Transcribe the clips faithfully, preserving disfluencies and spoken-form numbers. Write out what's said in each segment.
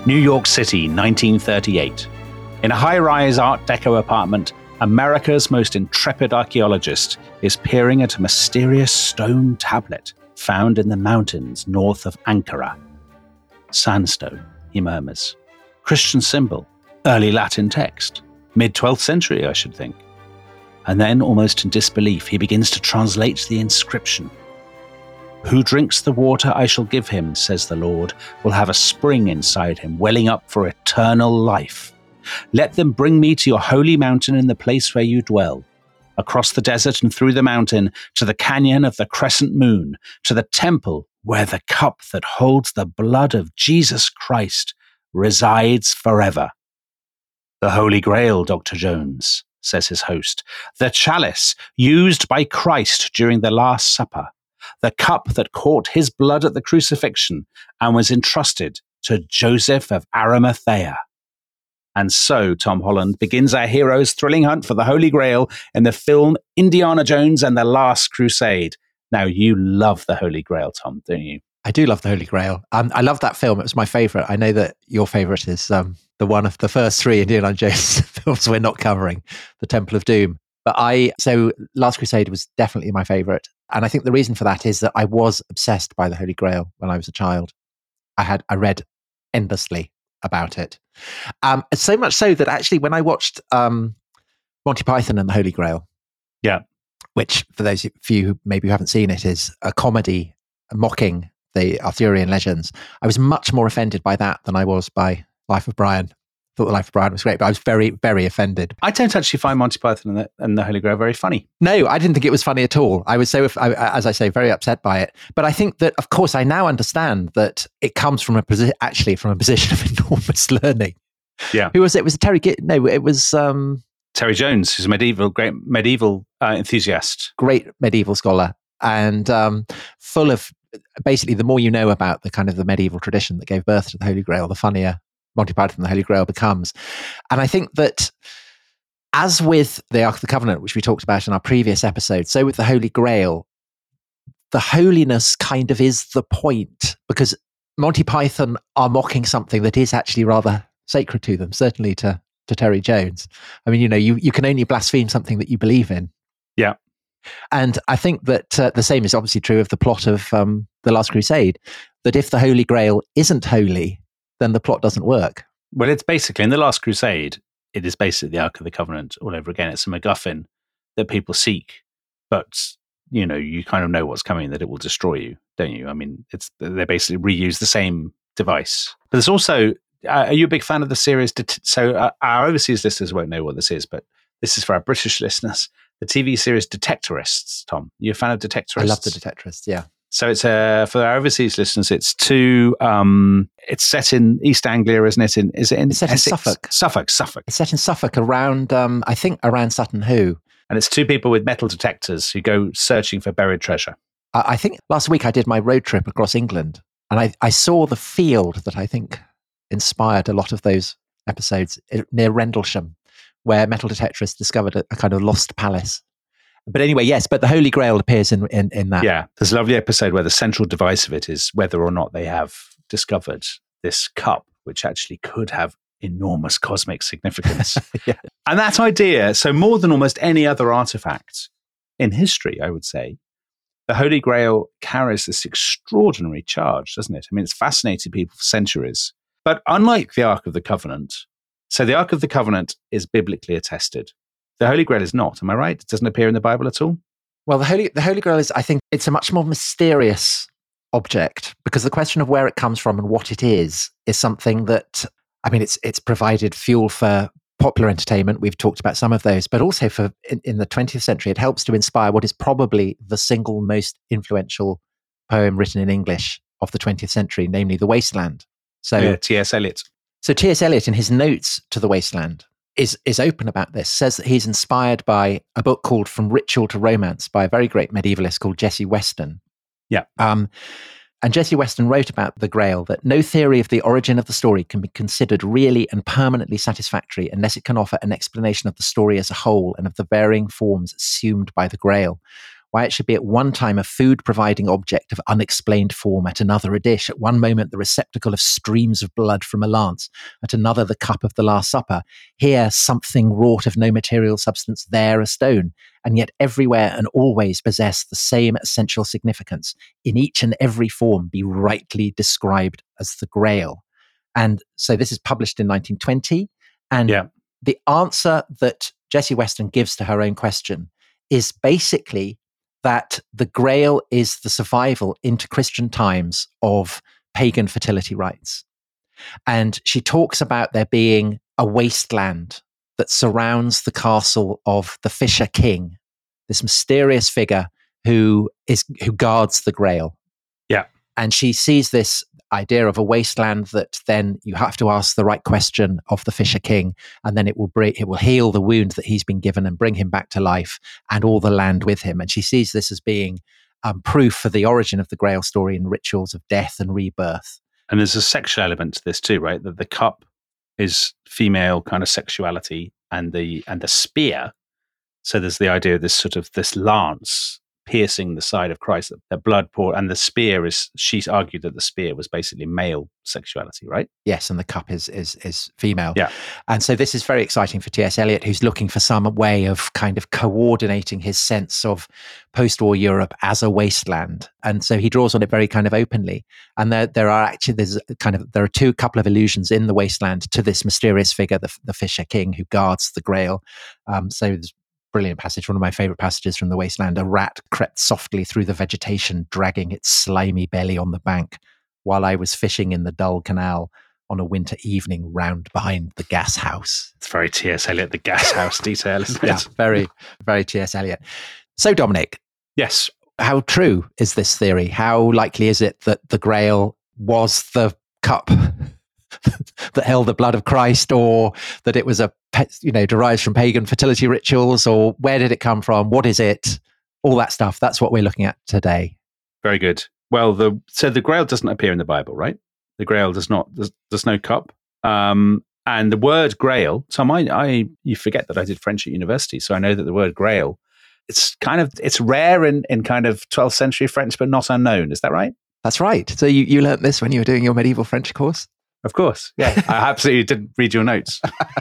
New York City, nineteen thirty-eight. In a high-rise Art Deco apartment, America's most intrepid archaeologist is peering at a mysterious stone tablet found in the mountains north of Ankara. Sandstone, he murmurs. Christian symbol, early Latin text, mid-twelfth century, I should think. And then, almost in disbelief, he begins to translate the inscription. Who drinks the water I shall give him, says the Lord, will have a spring inside him, welling up for eternal life. Let them bring me to your holy mountain in the place where you dwell, across the desert and through the mountain, to the canyon of the crescent moon, to the temple where the cup that holds the blood of Jesus Christ resides forever. The Holy Grail, Doctor Jones, says his host, the chalice used by Christ during the Last Supper, the cup that caught his blood at the crucifixion and was entrusted to Joseph of Arimathea. And so, Tom Holland begins our hero's thrilling hunt for the Holy Grail in the film Indiana Jones and the Last Crusade. Now, you love the Holy Grail, Tom, don't you? I do love the Holy Grail. Um, I love that film. It was my favourite. I know that your favourite is um, the one of the first three Indiana Jones films we're not covering, The Temple of Doom. But I, so Last Crusade was definitely my favourite. And I think the reason for that is that I was obsessed by the Holy Grail when I was a child. I had, I read endlessly about it. Um, so much so that actually when I watched um, Monty Python and the Holy Grail, yeah, which for those of you who maybe haven't seen it is a comedy mocking the Arthurian legends, I was much more offended by that than I was by Life of Brian. I thought the Life of Brian was great, but I was very, very offended. I don't actually find Monty Python and the, and the Holy Grail very funny. No, I didn't think it was funny at all. I was so, as I say, very upset by it. But I think that, of course, I now understand that it comes from a posi- actually from a position of enormous learning. Yeah. Who was it? Was it Terry? G- no, it was um, Terry Jones, who's a medieval, great medieval uh, enthusiast, great medieval scholar, and um, full of basically the more you know about the kind of the medieval tradition that gave birth to the Holy Grail, the funnier Monty Python and the Holy Grail becomes. And I think that as with the Ark of the Covenant, which we talked about in our previous episode, so with the Holy Grail, the holiness kind of is the point, because Monty Python are mocking something that is actually rather sacred to them, certainly to, to Terry Jones. I mean, you know, you, you can only blaspheme something that you believe in. Yeah. And I think that uh, the same is obviously true of the plot of um, The Last Crusade, that if the Holy Grail isn't holy, then the plot doesn't work. Well, it's basically, in The Last Crusade, it is basically the Ark of the Covenant all over again. It's a MacGuffin that people seek, but, you know, you kind of know what's coming, that it will destroy you, don't you? I mean, it's they basically reuse the same device. But there's also, uh, are you a big fan of the series? Det- so uh, our overseas listeners won't know what this is, but this is for our British listeners. The T V series Detectorists, Tom. You a fan of Detectorists? I love the Detectorists, yeah. So it's uh, for our overseas listeners. It's two. Um, it's set in East Anglia, isn't it? In is it in it's set Essex? in Suffolk? Suffolk, Suffolk. It's set in Suffolk around, um, I think, around Sutton Hoo. And it's two people with metal detectors who go searching for buried treasure. I, I think last week I did my road trip across England, and I, I saw the field that I think inspired a lot of those episodes near Rendlesham, where metal detectorists discovered a, a kind of lost palace. But anyway, yes, but the Holy Grail appears in, in, in that. Yeah, there's a lovely episode where the central device of it is whether or not they have discovered this cup, which actually could have enormous cosmic significance. Yeah. And that idea, so more than almost any other artifact in history, I would say, the Holy Grail carries this extraordinary charge, doesn't it? I mean, it's fascinated people for centuries. But unlike the Ark of the Covenant, so the Ark of the Covenant is biblically attested. The Holy Grail is not, am I right? It doesn't appear in the Bible at all? Well, the Holy the Holy Grail is, I think, it's a much more mysterious object, because the question of where it comes from and what it is is something that, I mean, it's it's provided fuel for popular entertainment. We've talked about some of those, but also for in, in the twentieth century, it helps to inspire what is probably the single most influential poem written in English of the twentieth century, namely The Wasteland. So yeah, T S Eliot. So T S Eliot, in his notes to The Wasteland, is is open about this, says that he's inspired by a book called From Ritual to Romance by a very great medievalist called Jessie Weston. Yeah. Um, and Jessie Weston wrote about the Grail that no theory of the origin of the story can be considered really and permanently satisfactory unless it can offer an explanation of the story as a whole and of the varying forms assumed by the Grail. why it should be at one time a food-providing object of unexplained form, at another a dish, at one moment the receptacle of streams of blood from a lance, at another the cup of the Last Supper, here something wrought of no material substance, there a stone, and yet everywhere and always possess the same essential significance, in each and every form be rightly described as the Grail. And so this is published in nineteen twenty, and yeah. the answer that Jessie Weston gives to her own question is basically that the Grail is the survival into Christian times of pagan fertility rites. And she talks about there being a wasteland that surrounds the castle of the Fisher King, this mysterious figure who is who guards the Grail. Yeah. And she sees this idea of a wasteland that then you have to ask the right question of the Fisher King, and then it will break, it will heal the wound that he's been given and bring him back to life and all the land with him. And she sees this as being um, proof for the origin of the Grail story in rituals of death and rebirth. And there's a sexual element to this too, right? That the cup is female kind of sexuality, and the and the spear. So there's the idea of this sort of this lance piercing the side of Christ, that blood poured, and the spear is, she's argued that the spear was basically male sexuality, right? Yes, and the cup is is is female. Yeah. And so this is very exciting for T S Eliot, who's looking for some way of kind of coordinating his sense of post-war Europe as a wasteland. And so he draws on it very kind of openly. And there there are actually, there's kind of, there are two couple of allusions in the wasteland to this mysterious figure, the, the Fisher King, who guards the Grail. Um, so there's brilliant passage, one of my favorite passages from The Wasteland. A rat crept softly through the vegetation, dragging its slimy belly on the bank, while I was fishing in the dull canal on a winter evening round behind the gas house. It's very T S Eliot, the gas house detail, isn't it? Yeah, very, very T S Eliot. So, Dominic. Yes. How true is this theory? How likely is it that the Grail was the cup that held the blood of Christ, or that it was a, you know, derives from pagan fertility rituals, or where did it come from? What is it? All that stuff. That's what we're looking at today. Very good. Well, the so the Grail doesn't appear in the Bible, right? The Grail does not. There's, there's no cup. Um, and the word Grail. So I, I, you forget that I did French at university, so I know that the word Grail, it's kind of, it's rare in, in kind of twelfth century French, but not unknown. Is that right? That's right. So you, you learnt this when you were doing your medieval French course? Of course. Yeah. I absolutely did read your notes.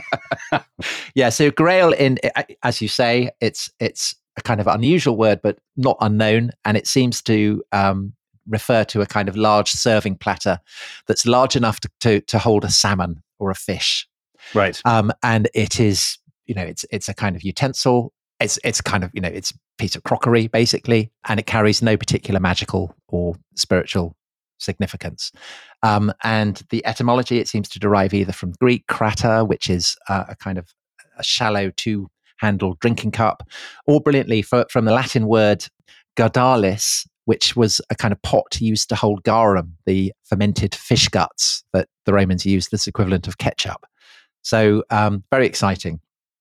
Yeah. So Grail, in, as you say, it's, it's a kind of unusual word, but not unknown. And it seems to um, refer to a kind of large serving platter that's large enough to, to, to hold a salmon or a fish. Right. Um, and it is, you know, it's, it's a kind of utensil. It's, it's kind of, you know, it's a piece of crockery basically, and it carries no particular magical or spiritual significance. Um, and the etymology, it seems to derive either from Greek krata, which is uh, a kind of a shallow two-handled drinking cup, or brilliantly for, from the Latin word gardalis, which was a kind of pot used to hold garum, the fermented fish guts that the Romans used, this equivalent of ketchup. So um, very exciting.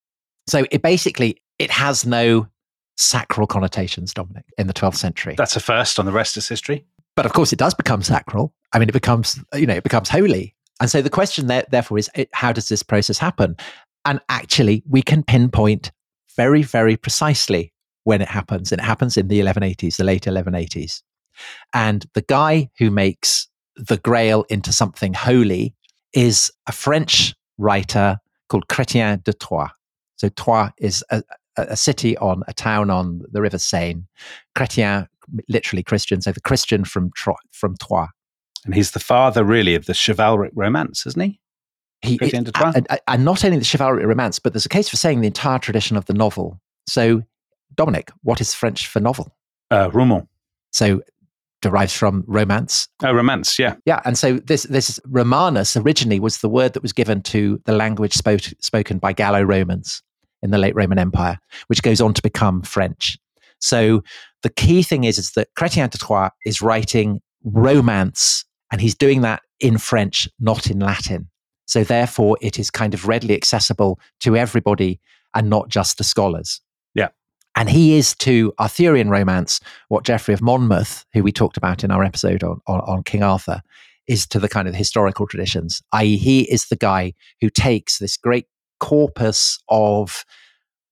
So it basically, it has no sacral connotations, Dominic, in the twelfth century. That's a first on the rest of history. But of course, it does become sacral. I mean, it becomes, you know, it becomes holy. And so the question there, therefore, is it, how does this process happen? And actually, we can pinpoint very, very precisely when it happens. And it happens in the eleven eighties, the late eleven eighties. And the guy who makes the Grail into something holy is a French writer called Chrétien de Troyes. So Troyes is a, a city on a town on the River Seine. Chrétien, literally Christian, so the Christian from Tro- from Troyes. And he's the father, really, of the chivalric romance, isn't he? He it, and, and not only the chivalric romance, but there's a case for saying the entire tradition of the novel. So, Dominic, what is French for novel? Uh, roman. So, derives from romance. Oh, romance, yeah. Yeah, and so this this Romanus originally was the word that was given to the language spoke, spoken by Gallo-Romans in the late Roman Empire, which goes on to become French. So the key thing is, is that Chrétien de Troyes is writing romance, and he's doing that in French, not in Latin. So therefore, it is kind of readily accessible to everybody and not just to scholars. Yeah. And he is to Arthurian romance what Geoffrey of Monmouth, who we talked about in our episode on, on, on King Arthur, is to the kind of historical traditions, that is he is the guy who takes this great corpus of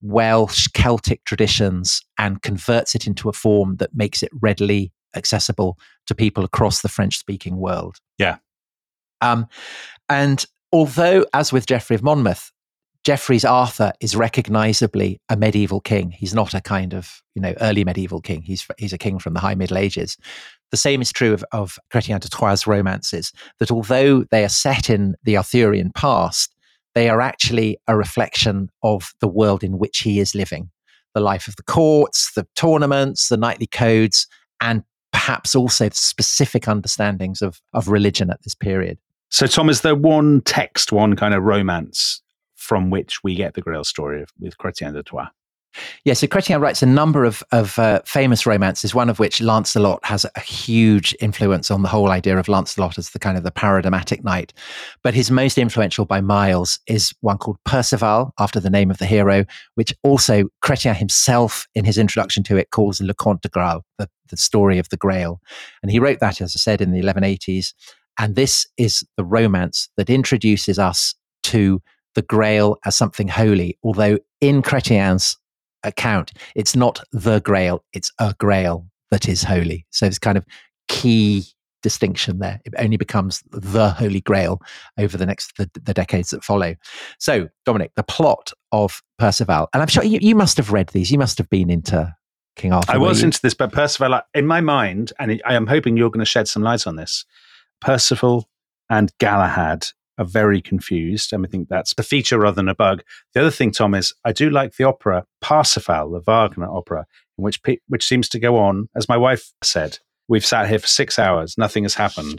Welsh, Celtic traditions and converts it into a form that makes it readily accessible to people across the French-speaking world. Yeah. Um, and although, as with Geoffrey of Monmouth, Geoffrey's Arthur is recognizably a medieval king. He's not a kind of, you know, early medieval king. He's he's a king from the High Middle Ages. The same is true of, of Chrétien de Troyes' romances, that although they are set in the Arthurian past, they are actually a reflection of the world in which he is living. The life of the courts, the tournaments, the knightly codes, and perhaps also the specific understandings of, of religion at this period. So, Tom, is there one text, one kind of romance from which we get the Grail story of, with Chrétien de Troyes? Yeah, so Chrétien writes a number of, of uh, famous romances, one of which, Lancelot, has a huge influence on the whole idea of Lancelot as the kind of the paradigmatic knight. But his most influential by miles is one called Perceval, after the name of the hero, which also Chrétien himself, in his introduction to it, calls Le Conte de Graal, the, the story of the Grail. And he wrote that, as I said, in the eleven eighties. And this is the romance that introduces us to the Grail as something holy, although in Chrétien's account, it's not the Grail, it's a Grail that is holy. So there's kind of key distinction there. It only becomes the Holy Grail over the next the, the decades that follow. So, Dominic, the plot of Perceval, and I'm sure you, you must have read these. You must have been into King Arthur. I was you? into this, but Perceval, in my mind, and I am hoping you're going to shed some light on this, Perceval and Galahad are very confused, and I think that's a feature rather than a bug. The other thing, Tom, is I do like the opera Parsifal, the Wagner opera, in which pe- which seems to go on, as my wife said, we've sat here for six hours, nothing has happened.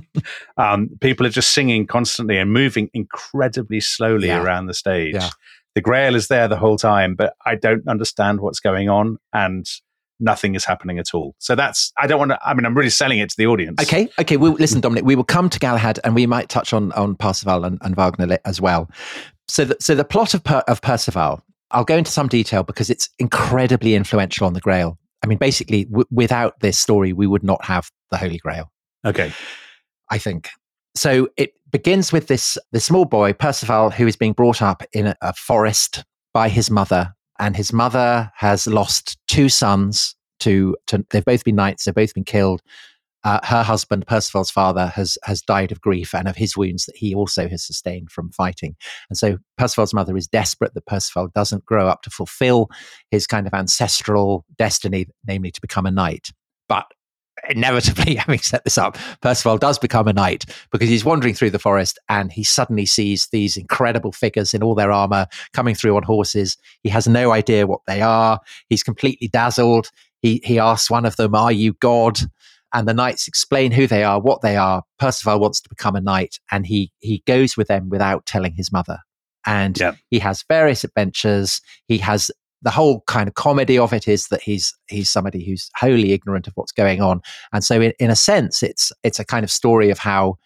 um, people are just singing constantly and moving incredibly slowly yeah. around the stage. Yeah. The Grail is there the whole time, but I don't understand what's going on, and nothing is happening at all. So that's, I don't want to, I mean, I'm really selling it to the audience. Okay. Okay. Well, listen, Dominic, we will come to Galahad and we might touch on, on Parsifal and, and Wagner as well. So the, so the plot of, per, of Perceval, I'll go into some detail because it's incredibly influential on the Grail. I mean, basically, w- without this story, we would not have the Holy Grail. Okay. I think. So it begins with this, this small boy, Perceval, who is being brought up in a, a forest by his mother. And his mother has lost two sons to, to they've both been knights, they've both been killed. Uh, her husband, Perceval's father, has has died of grief and of his wounds that he also has sustained from fighting. And so Perceval's mother is desperate that Perceval doesn't grow up to fulfill his kind of ancestral destiny, namely to become a knight. But inevitably, having set this up, Perceval does become a knight because he's wandering through the forest and he suddenly sees these incredible figures in all their armor coming through on horses. He has no idea what they are. He's completely dazzled. He he asks one of them, "Are you God?" And the knights explain who they are, what they are. Perceval wants to become a knight, and he he goes with them without telling his mother. And yeah. he has various adventures. He has the whole kind of comedy of it is that he's he's somebody who's wholly ignorant of what's going on, and so in, in a sense, it's it's a kind of story of how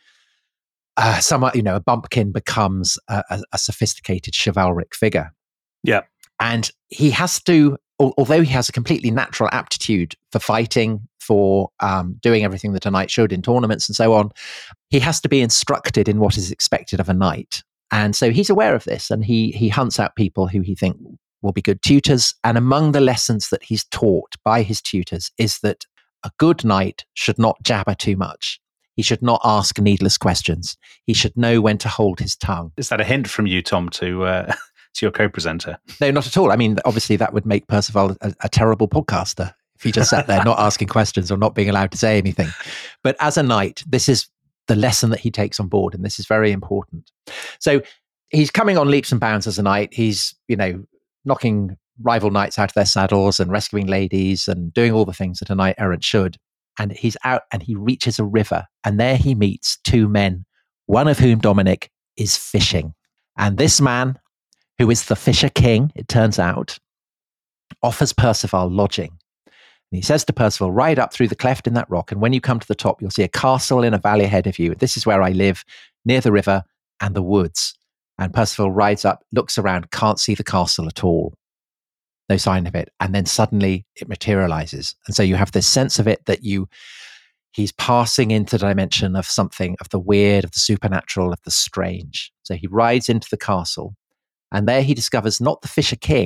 uh, some you know a bumpkin becomes a, a, a sophisticated chivalric figure. Yeah, and he has to, although he has a completely natural aptitude for fighting, for um, doing everything that a knight should in tournaments and so on, he has to be instructed in what is expected of a knight, and so he's aware of this, and he he hunts out people who he thinks will be good tutors. And among the lessons that he's taught by his tutors is that a good knight should not jabber too much. He should not ask needless questions. He should know when to hold his tongue. Is that a hint from you, Tom, to uh, to your co-presenter? No, not at all. I mean, obviously that would make Perceval a, a terrible podcaster if he just sat there not asking questions or not being allowed to say anything. But as a knight, this is the lesson that he takes on board, and this is very important. So he's coming on leaps and bounds as a knight. He's, you know, knocking rival knights out of their saddles and rescuing ladies and doing all the things that a knight errant should. And he's out and he reaches a river, and there he meets two men, one of whom, Dominic, is fishing. And this man, who is the Fisher King, it turns out, offers Perceval lodging. And he says to Perceval, "Ride up through the cleft in that rock, and when you come to the top, you'll see a castle in a valley ahead of you. This is where I live, near the river and the woods." And Perceval rides up, looks around, can't see the castle at all. No sign of it. And then suddenly it materializes. And so you have this sense of it that you, he's passing into the dimension of something, of the weird, of the supernatural, of the strange. So he rides into the castle, and there he discovers not the Fisher King,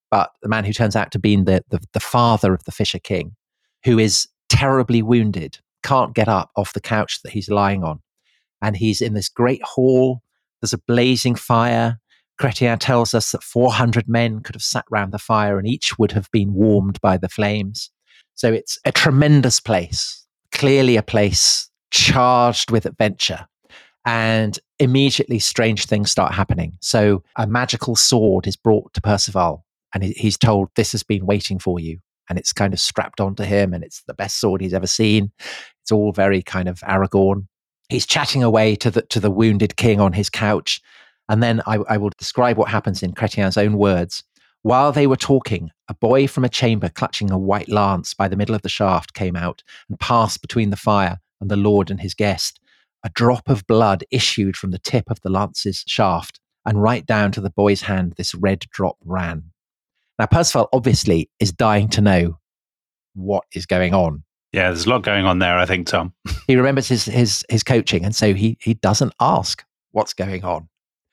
but the man who turns out to be the, the, the father of the Fisher King, who is terribly wounded, can't get up off the couch that he's lying on. And he's in this great hall. There's a blazing fire. Chrétien tells us that four hundred men could have sat round the fire and each would have been warmed by the flames. So it's a tremendous place, clearly a place charged with adventure. And immediately strange things start happening. So a magical sword is brought to Perceval and he's told, this has been waiting for you. And it's kind of strapped onto him and it's the best sword he's ever seen. It's all very kind of Aragorn. He's chatting away to the to the wounded king on his couch. And then I, I will describe what happens in Chrétien's own words. While they were talking, a boy from a chamber clutching a white lance by the middle of the shaft came out and passed between the fire and the lord and his guest. A drop of blood issued from the tip of the lance's shaft, and right down to the boy's hand, this red drop ran. Now, Perceval obviously is dying to know what is going on. Yeah, there's a lot going on there, I think, Tom. He remembers his his his coaching, and so he he doesn't ask what's going on.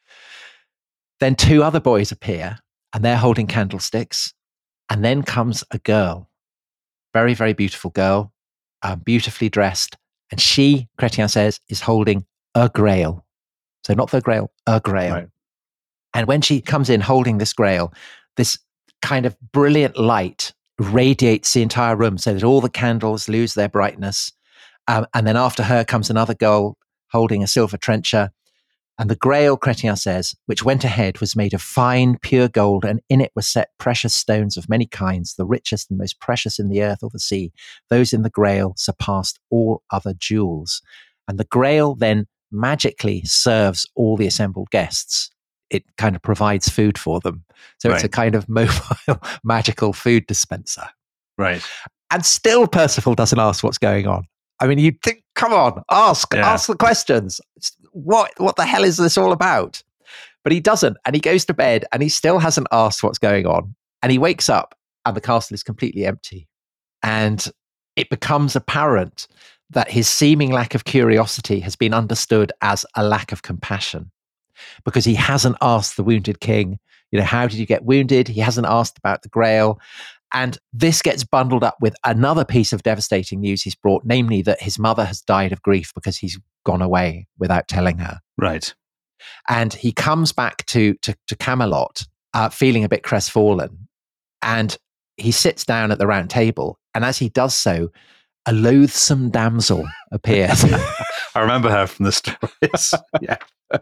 Then two other boys appear, and they're holding candlesticks, and then comes a girl, very, very beautiful girl, um, beautifully dressed, and she, Chrétien says, is holding a grail. So not the grail, a grail. Right. And when she comes in holding this grail, this kind of brilliant light radiates the entire room so that all the candles lose their brightness. Um, and then after her comes another girl holding a silver trencher. And the grail, Chrétien says, which went ahead, was made of fine, pure gold, and in it were set precious stones of many kinds, the richest and most precious in the earth or the sea. Those in the grail surpassed all other jewels. And the grail then magically serves all the assembled guests. It kind of provides food for them. So right. It's a kind of mobile, magical food dispenser. Right. And still Perceval doesn't ask what's going on. I mean, you'd think, come on, ask, yeah. ask the questions. What, what the hell is this all about? But he doesn't. And he goes to bed and he still hasn't asked what's going on. And he wakes up and the castle is completely empty. And it becomes apparent that his seeming lack of curiosity has been understood as a lack of compassion, because he hasn't asked the wounded king, you know, how did you get wounded? He hasn't asked about the grail. And this gets bundled up with another piece of devastating news he's brought, namely that his mother has died of grief because he's gone away without telling her. Right. And he comes back to, to, to Camelot uh, feeling a bit crestfallen. And he sits down at the round table. And as he does so, a loathsome damsel appears. I remember her from the stories. Yeah.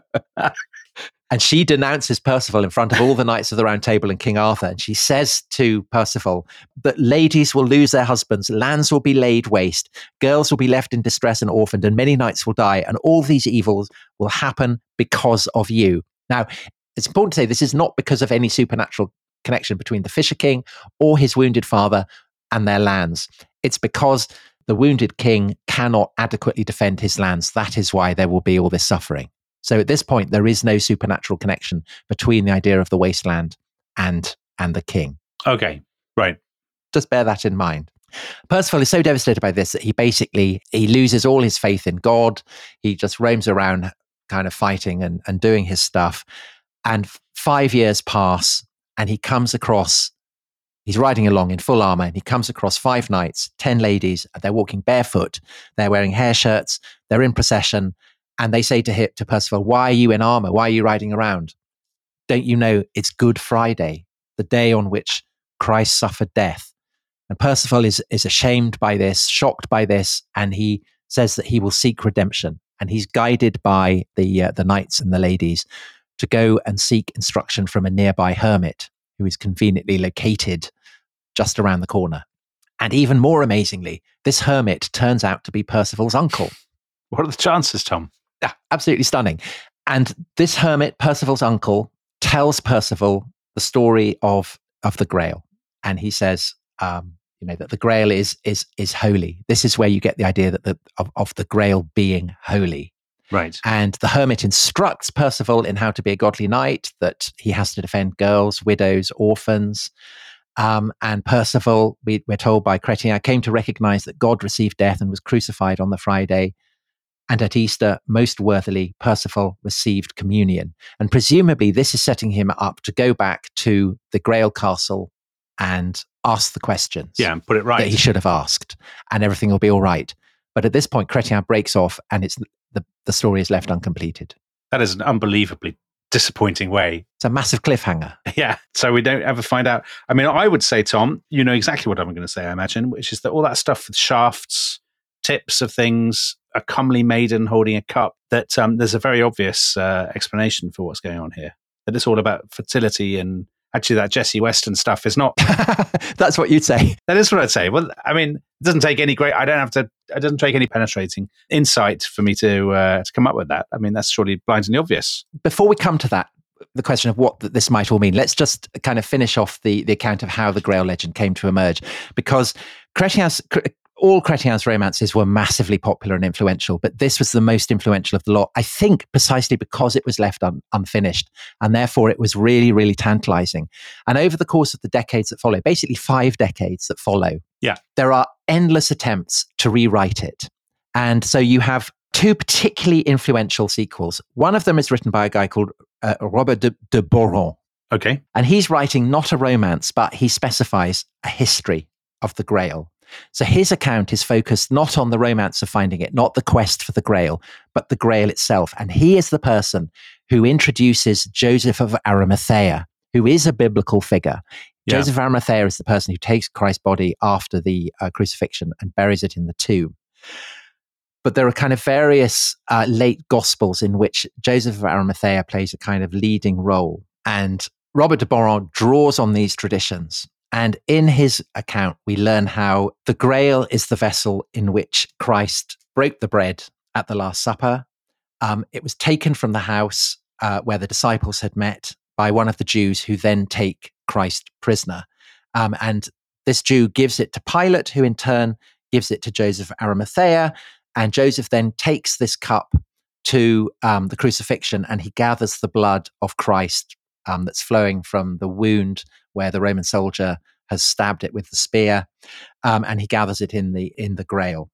And she denounces Perceval in front of all the knights of the Round Table and King Arthur. And she says to Perceval that ladies will lose their husbands, lands will be laid waste, girls will be left in distress and orphaned, and many knights will die. And all these evils will happen because of you. Now, it's important to say this is not because of any supernatural connection between the Fisher King or his wounded father and their lands. It's because the wounded king cannot adequately defend his lands. That is why there will be all this suffering. So at this point, there is no supernatural connection between the idea of the wasteland and and the king. Okay, right. Just bear that in mind. Perceval is so devastated by this that he basically, he loses all his faith in God. He just roams around kind of fighting and, and doing his stuff. And five years pass and he comes across, he's riding along in full armor and he comes across five knights, ten ladies. They're walking barefoot. They're wearing hair shirts. They're in procession. And they say to him, to Perceval, why are you in armor? Why are you riding around? Don't you know it's Good Friday, the day on which Christ suffered death? And Perceval is, is ashamed by this, shocked by this, and he says that he will seek redemption. And he's guided by the, uh, the knights and the ladies to go and seek instruction from a nearby hermit who is conveniently located just around the corner. And even more amazingly, this hermit turns out to be Perceval's uncle. What are the chances, Tom? Yeah, absolutely stunning. And this hermit, Perceval's uncle, tells Perceval the story of, of the Grail. And he says, um, you know, that the Grail is is is holy. This is where you get the idea that the, of, of the Grail being holy. Right. And the hermit instructs Perceval in how to be a godly knight, that he has to defend girls, widows, orphans. Um, and Perceval, we, we're told by Chrétien, came to recognize that God received death and was crucified on the Friday. And at Easter, most worthily, Percival received communion. And presumably this is setting him up to go back to the Grail Castle and ask the questions Yeah, and put it right. that he should have asked, and everything will be all right. But at this point, Chrétien breaks off, and it's the, the story is left uncompleted. That is an unbelievably disappointing way. It's a massive cliffhanger. Yeah, so we don't ever find out. I mean, I would say, Tom, you know exactly what I'm going to say, I imagine, which is that all that stuff with shafts, tips of things, a comely maiden holding a cup, that um, there's a very obvious uh, explanation for what's going on here. That it's all about fertility, and actually that Jesse Weston stuff is not. That's what you'd say. That is what I'd say. Well, I mean, it doesn't take any great, I don't have to, it doesn't take any penetrating insight for me to uh, to come up with that. I mean, that's surely blindingly obvious. Before we come to that, the question of what this might all mean, let's just kind of finish off the, the account of how the Grail legend came to emerge, because Chrétien's, all Chrétien's romances were massively popular and influential, but this was the most influential of the lot, I think, precisely because it was left un, unfinished, and therefore it was really, really tantalizing. And over the course of the decades that follow, basically five decades that follow, yeah, there are endless attempts to rewrite it. And so you have two particularly influential sequels. One of them is written by a guy called uh, Robert de, de Boron. Okay. And he's writing not a romance, but he specifies a history of the Grail. So his account is focused not on the romance of finding it, not the quest for the Grail, but the Grail itself. And he is the person who introduces Joseph of Arimathea, who is a biblical figure. Yeah. Joseph of Arimathea is the person who takes Christ's body after the uh, crucifixion and buries it in the tomb. But there are kind of various uh, late Gospels in which Joseph of Arimathea plays a kind of leading role. And Robert de Boron draws on these traditions. And in his account, we learn how the Grail is the vessel in which Christ broke the bread at the Last Supper. Um, it was taken from the house uh, where the disciples had met by one of the Jews who then take Christ prisoner. Um, and this Jew gives it to Pilate, who in turn gives it to Joseph of Arimathea. And Joseph then takes this cup to um, the crucifixion, and he gathers the blood of Christ um, that's flowing from the wound where the Roman soldier has stabbed it with the spear, um, and he gathers it in the in the Grail.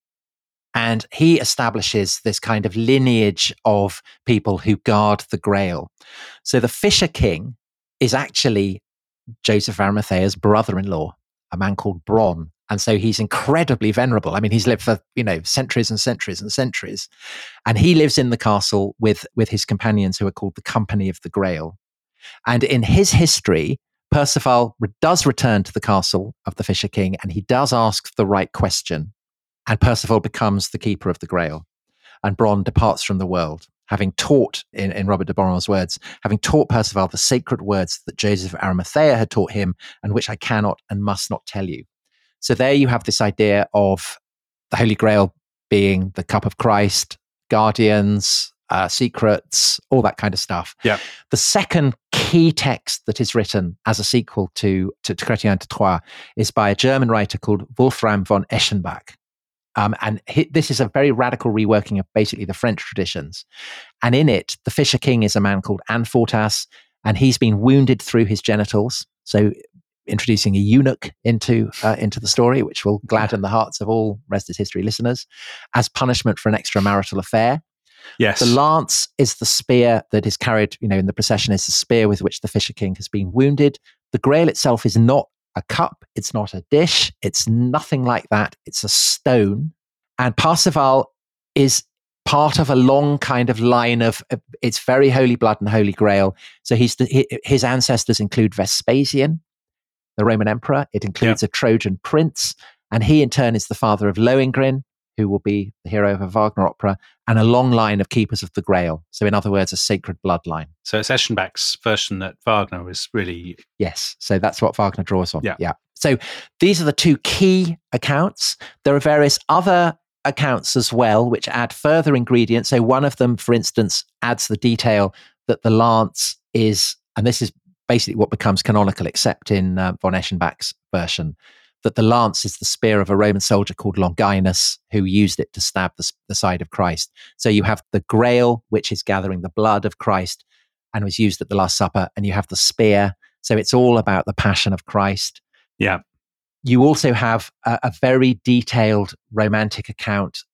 And he establishes this kind of lineage of people who guard the Grail. So the Fisher King is actually Joseph of Arimathea's brother-in-law, a man called Bron. And so he's incredibly venerable. I mean, he's lived for, you know, centuries and centuries and centuries. And he lives in the castle with, with his companions, who are called the Company of the Grail. And in his history, Percival re- does return to the castle of the Fisher King, and he does ask the right question. And Percival becomes the keeper of the Grail. And Bron departs from the world, having taught, in, in Robert de Boron's words, having taught Percival the sacred words that Joseph of Arimathea had taught him, and which I cannot and must not tell you. So there you have this idea of the Holy Grail being the cup of Christ, guardians, uh, secrets, all that kind of stuff. Yeah. The second key text that is written as a sequel to, to, to Chrétien de Troyes is by a German writer called Wolfram von Eschenbach. Um, and he, this is a very radical reworking of basically the French traditions. And in it, the Fisher King is a man called Anfortas, and he's been wounded through his genitals. So introducing a eunuch into uh, into the story, which will gladden the hearts of all Rest is History listeners, as punishment for an extramarital affair. Yes. The lance is the spear that is carried, you know, in the procession, is the spear with which the Fisher King has been wounded. The Grail itself is not a cup, it's not a dish, it's nothing like that. It's a stone. And Parsifal is part of a long kind of line of, uh, it's very Holy Blood and Holy Grail. So he's the, his ancestors include Vespasian, the Roman emperor. It includes yeah. a Trojan prince, and he in turn is the father of Lohengrin, who will be the hero of a Wagner opera, and a long line of keepers of the Grail. So in other words, a sacred bloodline. So it's Eschenbach's version that Wagner was really... Yes, so that's what Wagner draws on. Yeah. yeah. So these are the two key accounts. There are various other accounts as well, which add further ingredients. So one of them, for instance, adds the detail that the lance is, and this is basically what becomes canonical, except in uh, von Eschenbach's version, that the lance is the spear of a Roman soldier called Longinus, who used it to stab the, the side of Christ. So you have the Grail, which is gathering the blood of Christ and was used at the Last Supper, and you have the spear. So it's all about the passion of Christ. Yeah. You also have a, a very detailed romantic account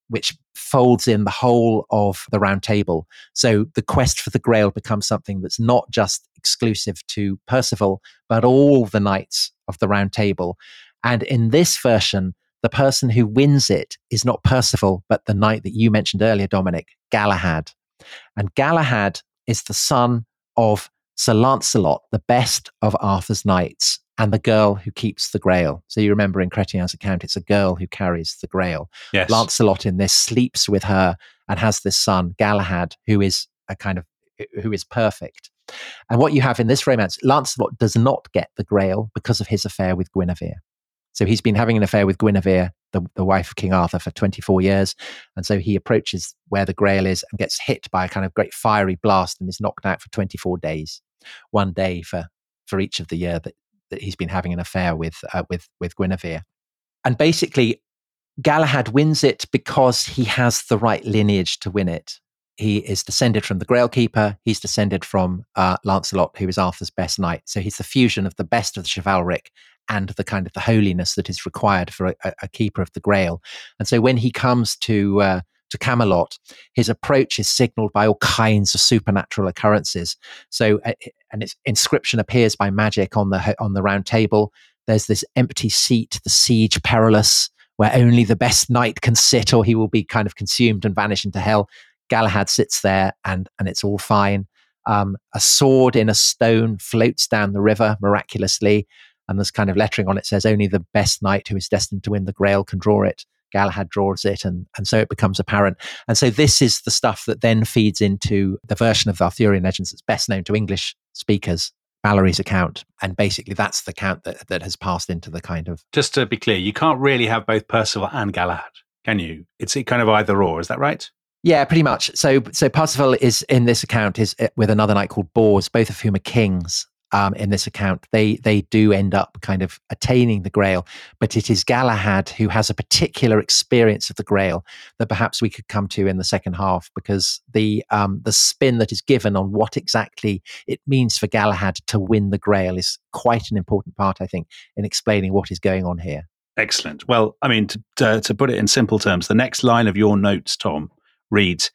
which folds in the whole of the Round Table. So the quest for the Grail becomes something that's not just exclusive to Percival, but all the knights of the Round Table. And in this version, the person who wins it is not Percival, but the knight that you mentioned earlier, Dominic, Galahad. And Galahad is the son of Sir Lancelot, the best of Arthur's knights, and the girl who keeps the Grail. So you remember in Chrétien's account, it's a girl who carries the Grail. Yes. Lancelot in this sleeps with her and has this son, Galahad, who is a kind of, who is perfect. And what you have in this romance, Lancelot does not get the Grail because of his affair with Guinevere. So he's been having an affair with Guinevere, the, the wife of King Arthur, for twenty-four years. And so he approaches where the Grail is and gets hit by a kind of great fiery blast and is knocked out for twenty-four days. One day for, for each of the year that, that he's been having an affair with, uh, with, with Guinevere. And basically, Galahad wins it because he has the right lineage to win it. He is descended from the Grail Keeper. He's descended from uh, Lancelot, who is Arthur's best knight. So he's the fusion of the best of the chivalric and the kind of the holiness that is required for a, a keeper of the Grail. And so when he comes to uh, to Camelot, his approach is signaled by all kinds of supernatural occurrences. So uh, an inscription appears by magic on the on the Round Table. There's this empty seat, the Siege Perilous, where only the best knight can sit, or he will be kind of consumed and vanish into hell. Galahad sits there, and and it's all fine. Um, a sword in a stone floats down the river miraculously. And there's kind of lettering on it says only the best knight who is destined to win the Grail can draw it. Galahad draws it, and, and so it becomes apparent. And so this is the stuff that then feeds into the version of the Arthurian legends that's best known to English speakers, Mallory's account. And basically that's the account that, that has passed into the kind of... Just to be clear, you can't really have both Percival and Galahad, can you? It's kind of either or, is that right? Yeah, pretty much. So so Percival is in this account is with another knight called Bors, both of whom are kings. Um, in this account, they they do end up kind of attaining the Grail, but it is Galahad who has a particular experience of the Grail that perhaps we could come to in the second half, because the um, the spin that is given on what exactly it means for Galahad to win the Grail is quite an important part, I think, in explaining what is going on here. Excellent. Well, I mean, to, to, to put it in simple terms, the next line of your notes, Tom, reads,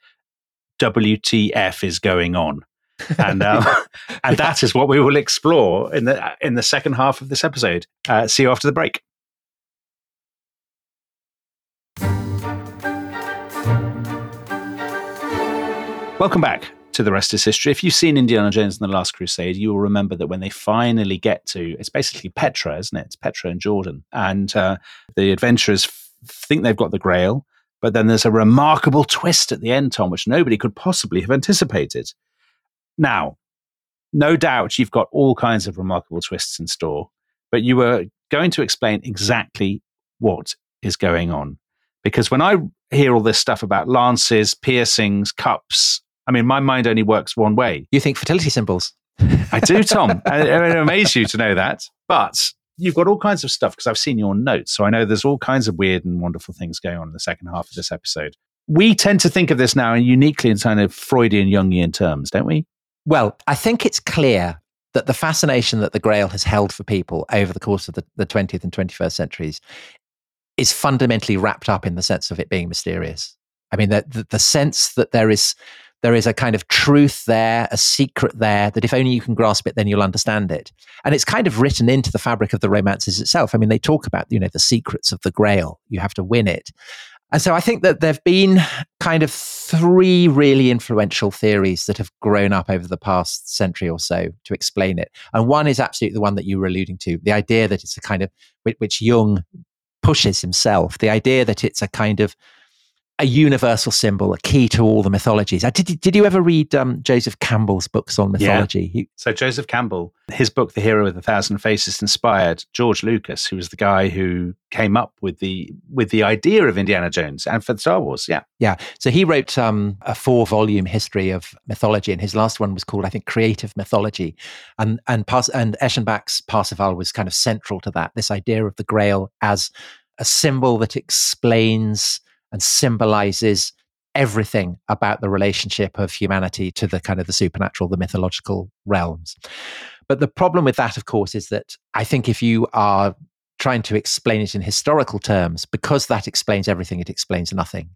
W T F is going on. and um, and that is what we will explore in the in the second half of this episode. Uh, see you after the break. Welcome back to The Rest is History. If you've seen Indiana Jones and the Last Crusade, you will remember that when they finally get to, it's basically Petra, isn't it? It's Petra and Jordan. And uh, the adventurers f- think they've got the Grail, but then there's a remarkable twist at the end, Tom, which nobody could possibly have anticipated. Now, no doubt you've got all kinds of remarkable twists in store, but you were going to explain exactly what is going on. Because when I hear all this stuff about lances, piercings, cups, I mean, my mind only works one way. You think fertility symbols? I do, Tom. I, it amazes you to know that. But you've got all kinds of stuff, because I've seen your notes. So I know there's all kinds of weird and wonderful things going on in the second half of this episode. We tend to think of this now uniquely in kind of Freudian, Jungian terms, don't we? Well, I think it's clear that the fascination that the Grail has held for people over the course of the, the twentieth and twenty-first centuries is fundamentally wrapped up in the sense of it being mysterious. I mean, the, the, the sense that there is there is a kind of truth there, a secret there, that if only you can grasp it, then you'll understand it. And it's kind of written into the fabric of the romances itself. I mean, they talk about, you know, the secrets of the Grail. You have to win it. And so I think that there have been kind of three really influential theories that have grown up over the past century or so to explain it. And one is absolutely the one that you were alluding to, the idea that it's a kind of, which Jung pushes himself, the idea that it's a kind of a universal symbol, a key to all the mythologies. Did, did you ever read um, Joseph Campbell's books on mythology? Yeah. So Joseph Campbell, his book, The Hero with a Thousand Faces, inspired George Lucas, who was the guy who came up with the with the idea of Indiana Jones and for Star Wars. Yeah. Yeah. So he wrote um, a four-volume history of mythology, and his last one was called, I think, Creative Mythology. And and, Pas- and Eschenbach's Parsifal was kind of central to that, this idea of the Grail as a symbol that explains and symbolizes everything about the relationship of humanity to the kind of the supernatural, the mythological realms. But the problem with that, of course, is that I think if you are trying to explain it in historical terms, because that explains everything, it explains nothing.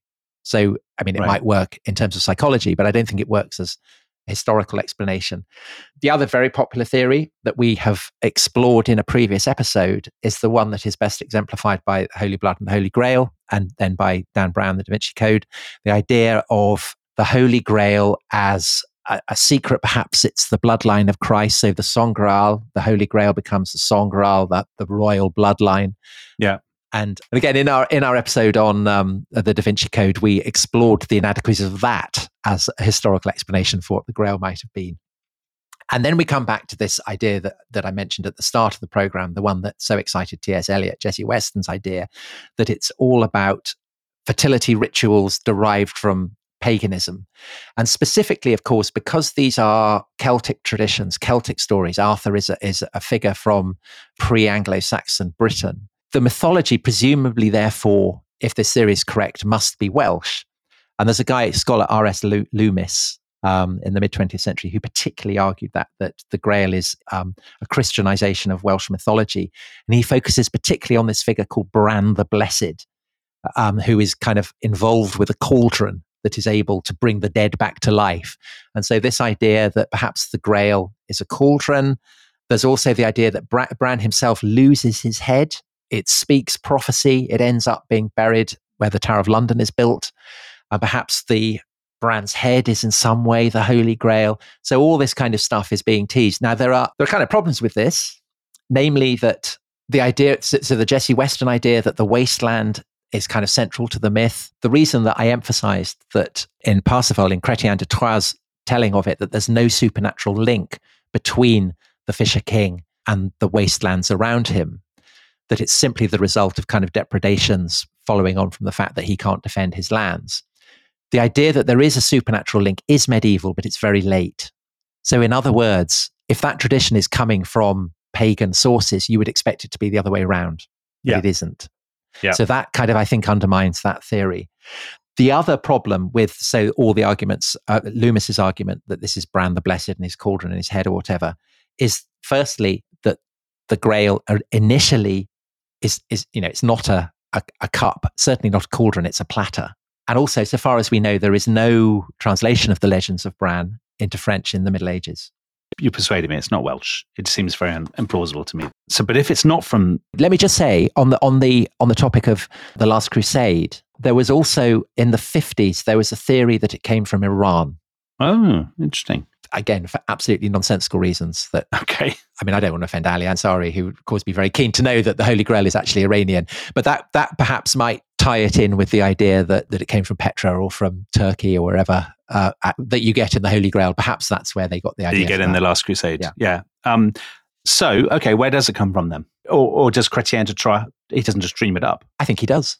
So, I mean, it Right. might work in terms of psychology, but I don't think it works as a historical explanation. The other very popular theory that we have explored in a previous episode is the one that is best exemplified by Holy Blood and the Holy Grail, and then by Dan Brown, the Da Vinci Code. The idea of the Holy Grail as a, a secret, perhaps it's the bloodline of Christ. So the Sangreal, the Holy Grail becomes the Sangreal, that the royal bloodline. Yeah. And, and again, in our in our episode on um, the Da Vinci Code, we explored the inadequacies of that as a historical explanation for what the Grail might have been. And then we come back to this idea that, that I mentioned at the start of the program, the one that so excited T S Eliot, Jessie Weston's idea, that it's all about fertility rituals derived from paganism. And specifically, of course, because these are Celtic traditions, Celtic stories, Arthur is a, is a figure from pre-Anglo-Saxon Britain. The mythology, presumably, therefore, if this theory is correct, must be Welsh. And there's a guy, scholar R S Loomis, um, in the mid-twentieth century, who particularly argued that that the Grail is um, a Christianization of Welsh mythology. And he focuses particularly on this figure called Bran the Blessed, um, who is kind of involved with a cauldron that is able to bring the dead back to life. And so this idea that perhaps the Grail is a cauldron. There's also the idea that Bran, Bran himself loses his head. It speaks prophecy. It ends up being buried where the Tower of London is built. And perhaps the Bran's head is in some way the Holy Grail. So all this kind of stuff is being teased. Now, there are there are kind of problems with this, namely that the idea, so, so the Jessie Weston idea that the wasteland is kind of central to the myth. The reason that I emphasized that in Parsifal, in Chrétien de Troyes' telling of it, that there's no supernatural link between the Fisher King and the wastelands around him, that it's simply the result of kind of depredations following on from the fact that he can't defend his lands. The idea that there is a supernatural link is medieval, but it's very late. So in other words, if that tradition is coming from pagan sources, you would expect it to be the other way around. But Yeah. it isn't. Yeah. So that kind of, I think, undermines that theory. The other problem with, so all the arguments, uh, Loomis's argument that this is Bran the Blessed and his cauldron and his head or whatever, is firstly that the Grail initially is, is you know, it's not a, a, a cup, certainly not a cauldron, it's a platter. And also, so far as we know, there is no translation of the legends of Bran into French in the Middle Ages. You persuaded me. It's not Welsh. It seems very un- implausible to me. So, but if it's not from, Let me just say on the on the on the topic of the Last Crusade, there was also in the fifties there was a theory that it came from Iran. oh, interesting. Again, for absolutely nonsensical reasons. That Okay. I mean, I don't want to offend Ali Ansari, who would of course be very keen to know that the Holy Grail is actually Iranian. But that that perhaps might tie it in with the idea that that it came from Petra or from Turkey or wherever uh, at, that you get in the Holy Grail. Perhaps that's where they got the idea. You get for in that. the Last Crusade. Yeah. Yeah. Um, so, okay, where does it come from then? Or, or does Chrétien de Troyes, he doesn't just dream it up? I think he does.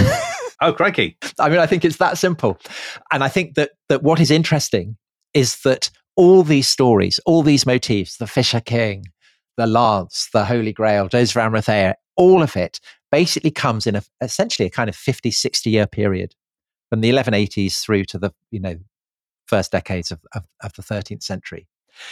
Oh, crikey. I mean, I think it's that simple. And I think that that what is interesting is that all these stories, all these motifs, the Fisher King, the lance, the Holy Grail, Joseph Amrathea, all of it basically comes in a, essentially a kind of fifty, sixty year period from the eleven eighties through to the, you know, first decades of, of, of the thirteenth century.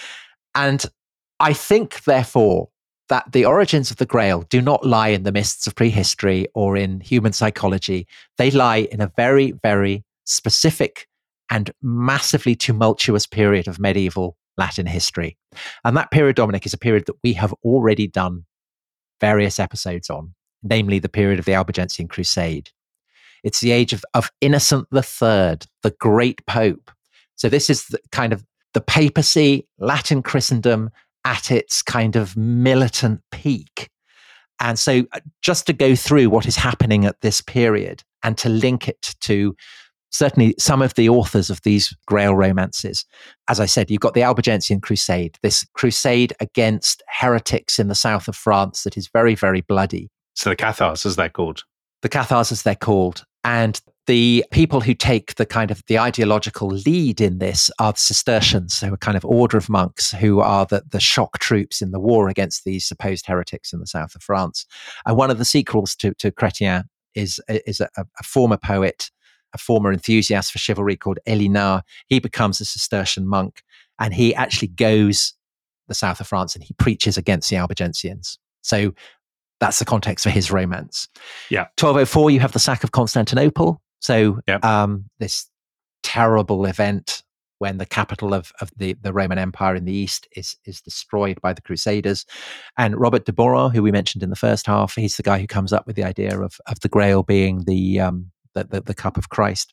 And I think, therefore, that the origins of the Grail do not lie in the mists of prehistory or in human psychology. They lie in a very, very specific and massively tumultuous period of medieval Latin history. And that period, Dominic, is a period that we have already done various episodes on, namely the period of the Albigensian Crusade. It's the age of, of Innocent the Third, the great pope. So this is the, kind of the papacy, Latin Christendom at its kind of militant peak. And so just to go through what is happening at this period and to link it to certainly some of the authors of these Grail romances. As I said, you've got the Albigensian Crusade, this crusade against heretics in the south of France that is very, very bloody. So the Cathars, as they're called. The Cathars, as they're called. And the people who take the kind of the ideological lead in this are the Cistercians, who are a kind of order of monks who are the, the shock troops in the war against these supposed heretics in the south of France. And one of the sequels to, to Chrétien is, is a, a former poet, a former enthusiast for chivalry called Elinard. He becomes a Cistercian monk and he actually goes the south of France and he preaches against the Albigensians. So that's the context for his romance. Yeah. twelve oh four, you have the sack of Constantinople. So Yep. um, this terrible event when the capital of, of the, the Roman Empire in the East is is destroyed by the Crusaders. And Robert de Boron, who we mentioned in the first half, he's the guy who comes up with the idea of, of the Grail being the, um, the, the the cup of Christ.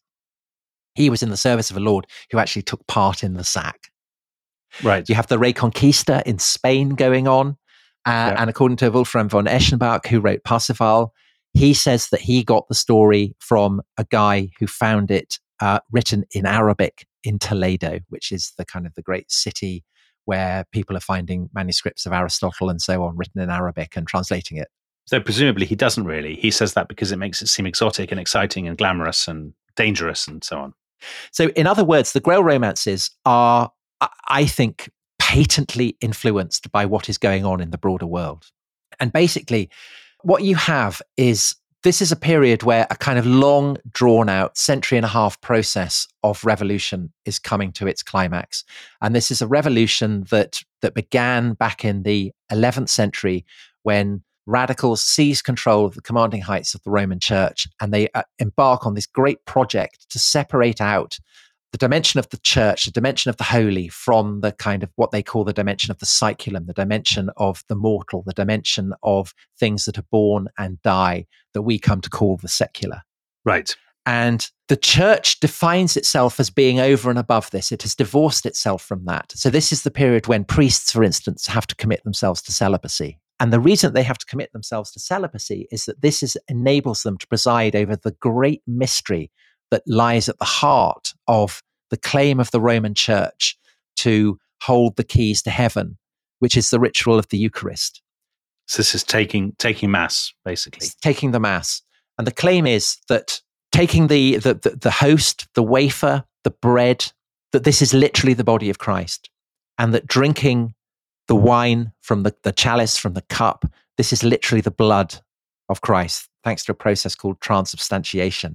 He was in the service of a lord who actually took part in the sack. Right. You have the Reconquista in Spain going on. Uh, Yep. And according to Wolfram von Eschenbach, who wrote Parsifal, he says that he got the story from a guy who found it uh, written in Arabic in Toledo, which is the kind of the great city where people are finding manuscripts of Aristotle and so on written in Arabic and translating it. So presumably he doesn't really. He says that because it makes it seem exotic and exciting and glamorous and dangerous and so on. So in other words, the Grail romances are, I- I think, patently influenced by what is going on in the broader world. And basically, what you have is this is a period where a kind of long, drawn out, century and a half process of revolution is coming to its climax. And this is a revolution that, that began back in the eleventh century when radicals seize control of the commanding heights of the Roman Church, and they uh, embark on this great project to separate out the dimension of the church, the dimension of the holy, from the kind of what they call the dimension of the cyculum, the dimension of the mortal, the dimension of things that are born and die, that we come to call the secular. Right. And the church defines itself as being over and above this. It has divorced itself from that. So this is the period when priests, for instance, have to commit themselves to celibacy. And the reason they have to commit themselves to celibacy is that this is, enables them to preside over the great mystery that lies at the heart of the claim of the Roman Church to hold the keys to heaven, which is the ritual of the Eucharist. So this is taking taking mass, basically. It's taking the mass. And the claim is that taking the, the, the, the host, the wafer, the bread, that this is literally the body of Christ, and that drinking the wine from the, the chalice, from the cup, this is literally the blood of Christ, thanks to a process called transubstantiation.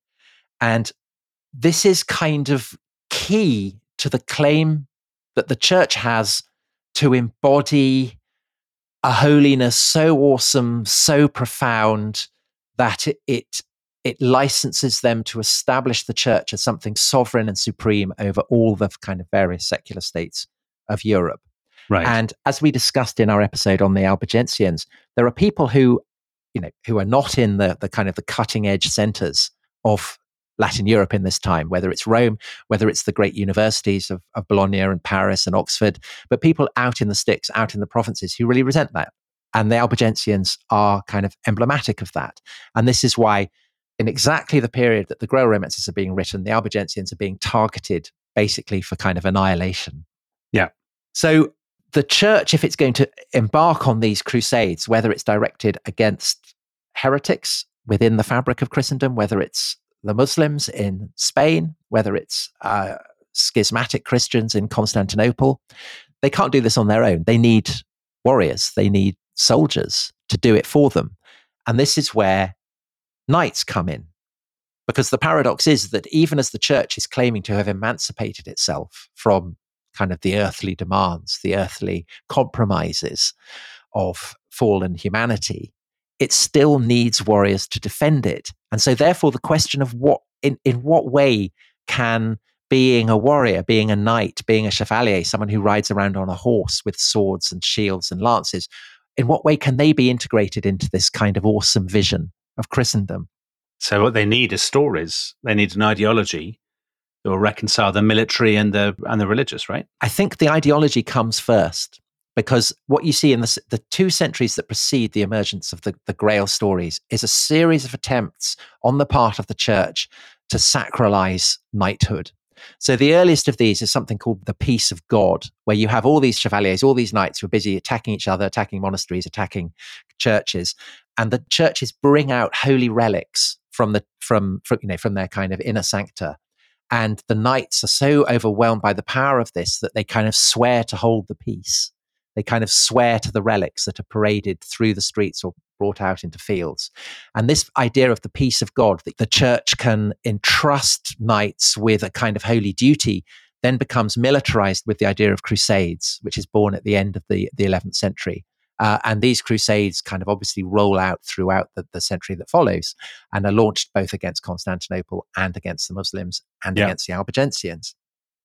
And this is kind of key to the claim that the church has to embody a holiness so awesome, so profound, that it, it, it licenses them to establish the church as something sovereign and supreme over all the kind of various secular states of Europe. Right. And as we discussed in our episode on the Albigensians, there are people who, you know, who are not in the, the kind of the cutting edge centers of Latin Europe in this time, whether it's Rome, whether it's the great universities of, of Bologna and Paris and Oxford, but people out in the sticks, out in the provinces who really resent that. And the Albigensians are kind of emblematic of that. And this is why in exactly the period that the Grail romances are being written, the Albigensians are being targeted basically for kind of annihilation. Yeah. So the church, if it's going to embark on these crusades, whether it's directed against heretics within the fabric of Christendom, whether it's the Muslims in Spain, whether it's uh, schismatic Christians in Constantinople, they can't do this on their own. They need warriors, they need soldiers to do it for them. And this is where knights come in. Because the paradox is that even as the church is claiming to have emancipated itself from kind of the earthly demands, the earthly compromises of fallen humanity, it still needs warriors to defend it. And so therefore the question of what in, in what way can being a warrior, being a knight, being a chevalier, someone who rides around on a horse with swords and shields and lances, in what way can they be integrated into this kind of awesome vision of Christendom? So what they need is stories. They need an ideology that will reconcile the military and the and the religious, right? I think the ideology comes first, because what you see in the, the two centuries that precede the emergence of the, the Grail stories is a series of attempts on the part of the church to sacralize knighthood. So the earliest of these is something called the Peace of God, where you have all these chevaliers, all these knights who are busy attacking each other, attacking monasteries, attacking churches, and the churches bring out holy relics from the from, from you know from their kind of inner sancta. And the knights are so overwhelmed by the power of this that they kind of swear to hold the peace. They kind of swear to the relics that are paraded through the streets or brought out into fields. And this idea of the peace of God, that the church can entrust knights with a kind of holy duty, then becomes militarized with the idea of crusades, which is born at the end of the, the eleventh century. Uh, and these crusades kind of obviously roll out throughout the, the century that follows and are launched both against Constantinople and against the Muslims and Yeah. against the Albigensians.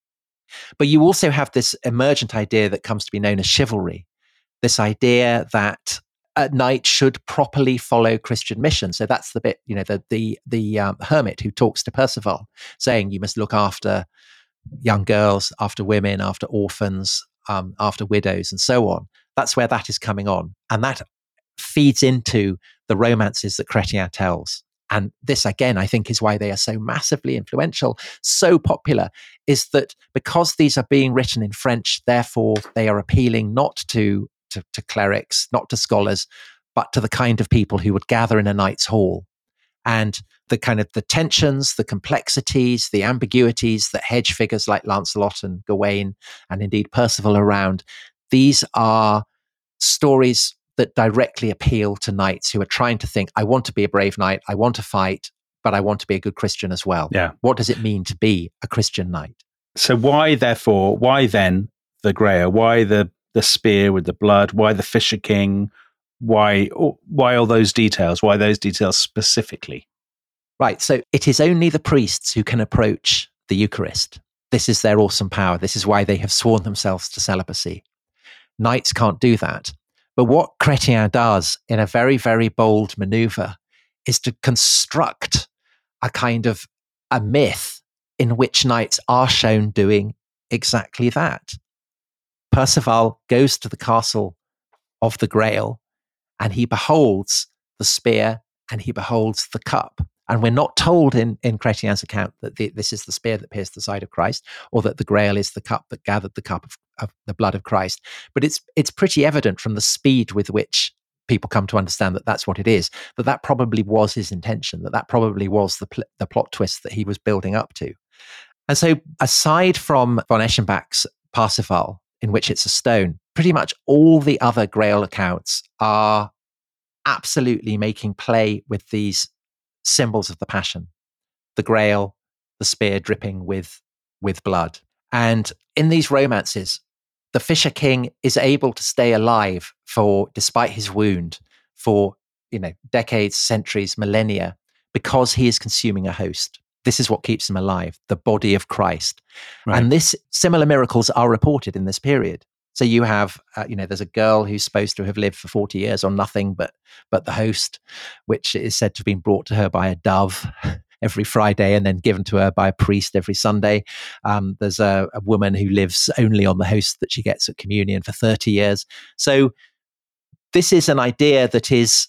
But you also have this emergent idea that comes to be known as chivalry, this idea that a knight should properly follow Christian mission. So that's the bit, you know, the the the um, hermit who talks to Percival, saying you must look after young girls, after women, after orphans, um, after widows, and so on. That's where that is coming on. And that feeds into the romances that Chrétien tells. And this, again, I think is why they are so massively influential, so popular, is that because these are being written in French, therefore they are appealing not to, to, to clerics, not to scholars, but to the kind of people who would gather in a knight's hall. And the kind of the tensions, the complexities, the ambiguities that hedge figures like Lancelot and Gawain and indeed Percival around, these are stories that directly appeal to knights who are trying to think, I want to be a brave knight, I want to fight, but I want to be a good Christian as well. Yeah. What does it mean to be a Christian knight? So why, therefore, why then the Grail? Why the, the spear with the blood? Why the Fisher King? Why, why all those details? Why those details specifically? Right. So it is only the priests who can approach the Eucharist. This is their awesome power. This is why they have sworn themselves to celibacy. Knights can't do that. But what Chrétien does in a very, very bold maneuver is to construct a kind of a myth in which knights are shown doing exactly that. Percival goes to the castle of the Grail and he beholds the spear and he beholds the cup. And we're not told in, in Chrétien's account that the, this is the spear that pierced the side of Christ, or that the Grail is the cup that gathered the cup of, of the blood of Christ. But it's it's pretty evident from the speed with which people come to understand that that's what it is, that that probably was his intention, that that probably was the, pl- the plot twist that he was building up to. And so aside from von Eschenbach's Parsifal, in which it's a stone, pretty much all the other Grail accounts are absolutely making play with these symbols of the Passion, the Grail, the spear dripping with, with blood. And in these romances, the Fisher King is able to stay alive for, despite his wound, for, you know, decades, centuries, millennia, because he is consuming a host. This is what keeps him alive, the body of Christ. Right. And this similar miracles are reported in this period. So you have, uh, you know, there's a girl who's supposed to have lived for forty years on nothing but but the host, which is said to have been brought to her by a dove every Friday and then given to her by a priest every Sunday. Um, there's a, a woman who lives only on the host that she gets at communion for thirty years. So this is an idea that is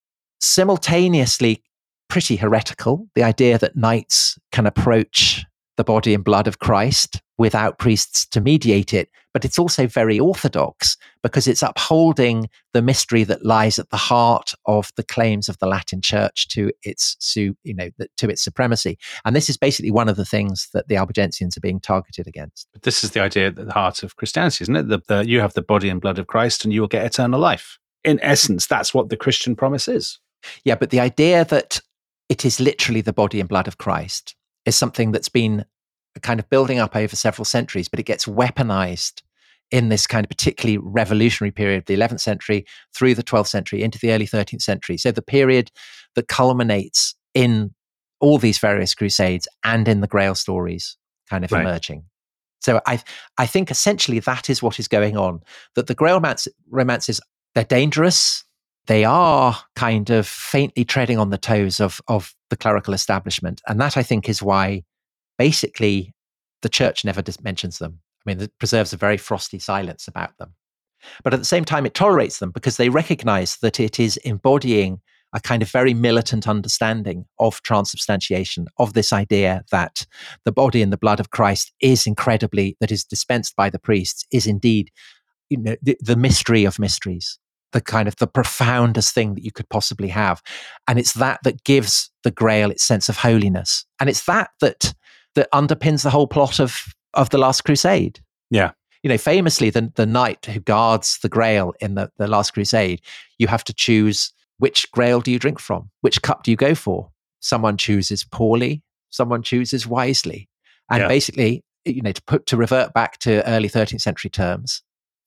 simultaneously pretty heretical, the idea that knights can approach the body and blood of Christ without priests to mediate it, but it's also very orthodox because it's upholding the mystery that lies at the heart of the claims of the Latin Church to its, you know, to its supremacy. And this is basically one of the things that the Albigensians are being targeted against. But this is the idea at the heart of Christianity, isn't it? The, the, you have the body and blood of Christ and you will get eternal life. In essence, that's what the Christian promise is. Yeah, but the idea that it is literally the body and blood of Christ is something that's been kind of building up over several centuries, but it gets weaponized in this kind of particularly revolutionary period of the eleventh century through the twelfth century into the early thirteenth century. So the period that culminates in all these various crusades and in the Grail stories kind of right. emerging. So I I think essentially that is what is going on, that the Grail romances, they're dangerous. They are kind of faintly treading on the toes of, of the clerical establishment. And that, I think, is why basically the church never dis- mentions them. I mean, it preserves a very frosty silence about them. But at the same time, it tolerates them because they recognize that it is embodying a kind of very militant understanding of transubstantiation, of this idea that the body and the blood of Christ is incredibly, that is dispensed by the priests, is indeed, you know, the, the mystery of mysteries. The kind of the profoundest thing that you could possibly have. And it's that that gives the Grail its sense of holiness. And it's that that that underpins the whole plot of, of the Last Crusade. Yeah. You know, famously, the, the knight who guards the Grail in the, the Last Crusade, you have to choose which Grail do you drink from? Which cup do you go for? Someone chooses poorly, someone chooses wisely. And yeah. basically, you know, to put to revert back to early thirteenth century terms,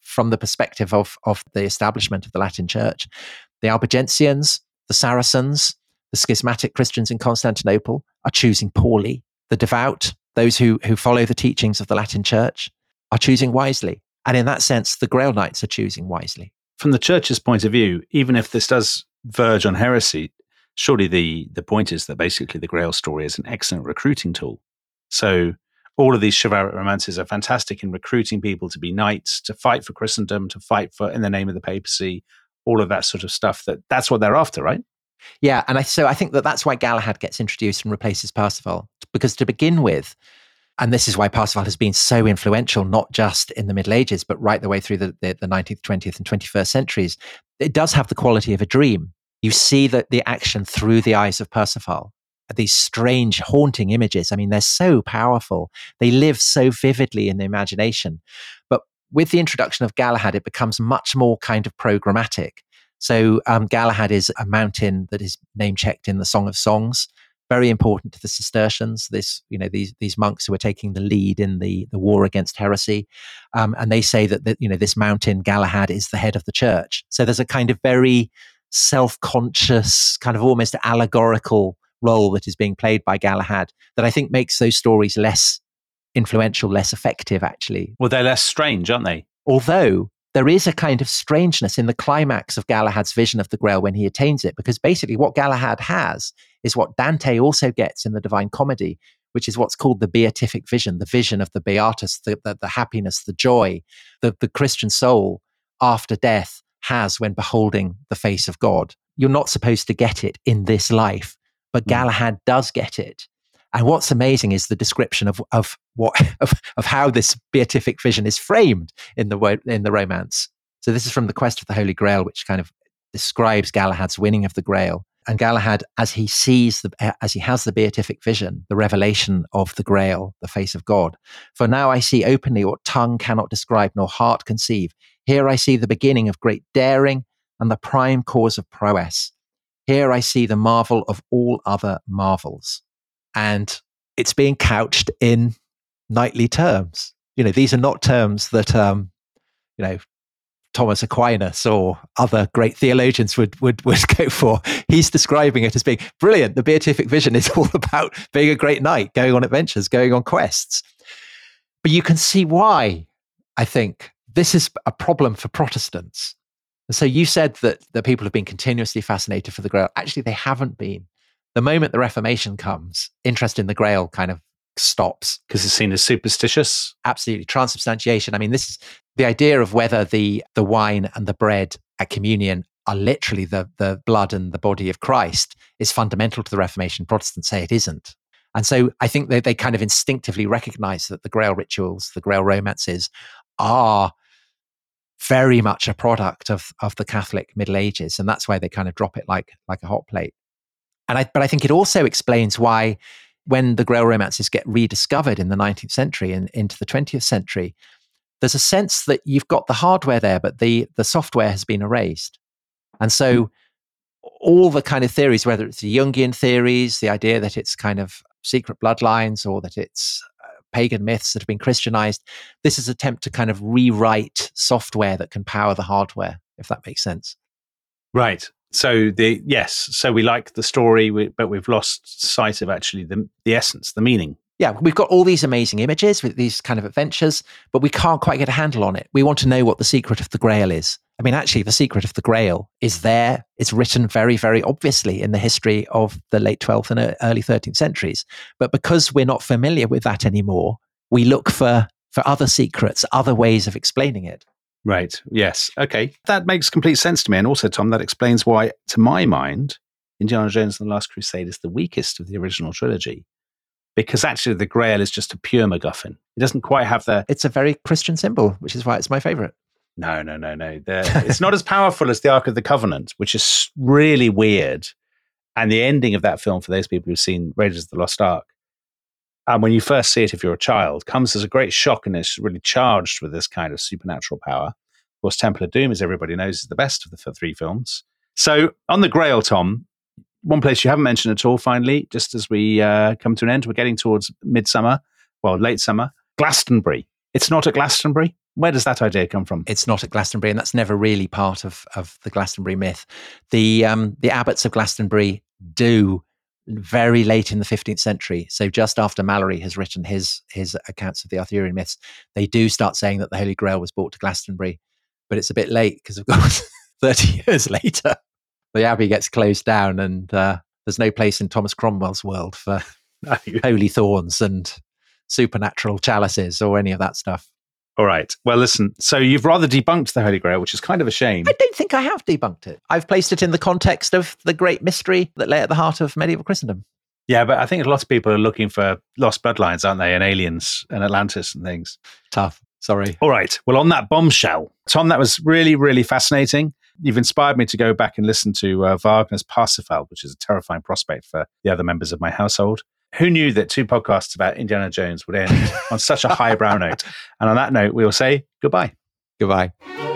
from the perspective of, of the establishment of the Latin Church. The Albigensians, the Saracens, the schismatic Christians in Constantinople are choosing poorly. The devout, those who, who follow the teachings of the Latin Church, are choosing wisely. And in that sense, the Grail Knights are choosing wisely. From the Church's point of view, even if this does verge on heresy, surely the, the point is that basically the Grail story is an excellent recruiting tool. So all of these chivalric romances are fantastic in recruiting people to be knights, to fight for Christendom, to fight for in the name of the papacy, all of that sort of stuff. That that's what they're after, right? Yeah, and I, so I think that that's why Galahad gets introduced and replaces Parsifal. Because to begin with, and this is why Parsifal has been so influential, not just in the Middle Ages, but right the way through the, the, the nineteenth, twentieth, and twenty-first centuries, it does have the quality of a dream. You see that the action through the eyes of Parsifal. These strange, haunting images. I mean, they're so powerful. They live so vividly in the imagination. But with the introduction of Galahad, it becomes much more kind of programmatic. So um, Galahad is a mountain that is name-checked in the Song of Songs, very important to the Cistercians, this, you know, these these monks who are taking the lead in the, the war against heresy. Um, and they say that, that, you know, this mountain, Galahad, is the head of the church. So there's a kind of very self-conscious, kind of almost allegorical role that is being played by Galahad that I think makes those stories less influential, less effective, actually. Well, they're less strange, aren't they? Although there is a kind of strangeness in the climax of Galahad's vision of the Grail when he attains it, because basically what Galahad has is what Dante also gets in the Divine Comedy, which is what's called the beatific vision, the vision of the beatus, the, the, the happiness, the joy that the Christian soul after death has when beholding the face of God. You're not supposed to get it in this life, but Galahad does get it. And what's amazing is the description of of what of, of how this beatific vision is framed in the in the romance. So this is from The Quest of the Holy Grail, which kind of describes Galahad's winning of the Grail. And Galahad, as he sees the as he has the beatific vision, the revelation of the Grail, the face of God. For now I see openly what tongue cannot describe nor heart conceive. Here I see the beginning of great daring and the prime cause of prowess. Here I see the marvel of all other marvels. And it's being couched in knightly terms. You know, these are not terms that, um, you know, Thomas Aquinas or other great theologians would, would, would go for. He's describing it as being brilliant. The beatific vision is all about being a great knight, going on adventures, going on quests. But you can see why, I think, this is a problem for Protestants. And so you said that, that people have been continuously fascinated for the Grail. Actually, they haven't been. The moment the Reformation comes, interest in the Grail kind of stops. Because it's seen as superstitious? Absolutely. Transubstantiation. I mean, this is the idea of whether the, the wine and the bread at communion are literally the, the blood and the body of Christ is fundamental to the Reformation. Protestants say it isn't. And so I think they, they kind of instinctively recognize that the Grail rituals, the Grail romances are very much a product of, of the Catholic Middle Ages. And that's why they kind of drop it like, like a hot plate. And I, but I think it also explains why when the Grail romances get rediscovered in the nineteenth century and into the twentieth century, there's a sense that you've got the hardware there, but the, the software has been erased. And so all the kind of theories, whether it's the Jungian theories, the idea that it's kind of secret bloodlines or that it's pagan myths that have been Christianized, this is an attempt to kind of rewrite software that can power the hardware, if that makes sense. Right. So the yes, so we like the story, we, but we've lost sight of actually the the essence, the meaning. Yeah, we've got all these amazing images with these kind of adventures, but we can't quite get a handle on it. We want to know what the secret of the Grail is. I mean, actually, the secret of the Grail is there. It's written very, very obviously in the history of the late twelfth and early thirteenth centuries. But because we're not familiar with that anymore, we look for, for other secrets, other ways of explaining it. Right. Yes. Okay. That makes complete sense to me. And also, Tom, that explains why, to my mind, Indiana Jones and the Last Crusade is the weakest of the original trilogy. Because actually the Grail is just a pure MacGuffin. It doesn't quite have the... It's a very Christian symbol, which is why it's my favorite. No, no, no, no. It's not as powerful as the Ark of the Covenant, which is really weird. And the ending of that film, for those people who've seen Raiders of the Lost Ark, and when you first see it, if you're a child, comes as a great shock and is really charged with this kind of supernatural power. Of course, Temple of Doom, as everybody knows, is the best of the three films. So on the Grail, Tom, one place you haven't mentioned at all, finally, just as we uh, come to an end, we're getting towards midsummer, well, late summer, Glastonbury. It's not at Glastonbury? Where does that idea come from? It's not at Glastonbury, and that's never really part of, of the Glastonbury myth. The um, the abbots of Glastonbury do, very late in the fifteenth century, so just after Malory has written his his accounts of the Arthurian myths, they do start saying that the Holy Grail was brought to Glastonbury, but it's a bit late because, of course, thirty years later, the abbey gets closed down, and uh, there's no place in Thomas Cromwell's world for holy thorns and supernatural chalices or any of that stuff. All right. Well, listen, so you've rather debunked the Holy Grail, which is kind of a shame. I don't think I have debunked it. I've placed it in the context of the great mystery that lay at the heart of medieval Christendom. Yeah, but I think a lot of people are looking for lost bloodlines, aren't they? And aliens and Atlantis and things. Tough. Sorry. All right. Well, on that bombshell, Tom, that was really, really fascinating. You've inspired me to go back and listen to uh, Wagner's Parsifal, which is a terrifying prospect for the other members of my household. Who knew that two podcasts about Indiana Jones would end on such a highbrow note? And on that note, we will say goodbye. Goodbye.